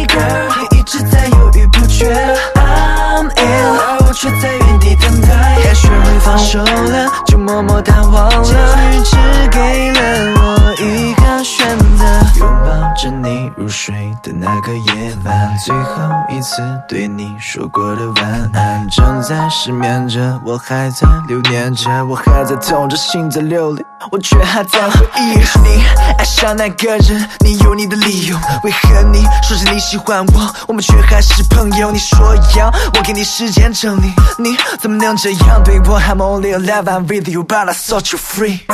me girl， 你一直在犹豫不决 I'm in， 而我却在原地等待。该学会放手了，就默默淡忘了，结局只给了我一个选择。拥抱着你入睡的那个夜晚，最后一次对你说过的晚安，正在失眠着，我还在留念着，我还在痛着，心在流泪，我却还在回忆。你爱上那个人，你有你的理由，为何你说着你喜欢我，我们却还是朋友？你说要我给你时间整理，你怎么能这样对我？ I'm only alive, I'm with you, but I set you free。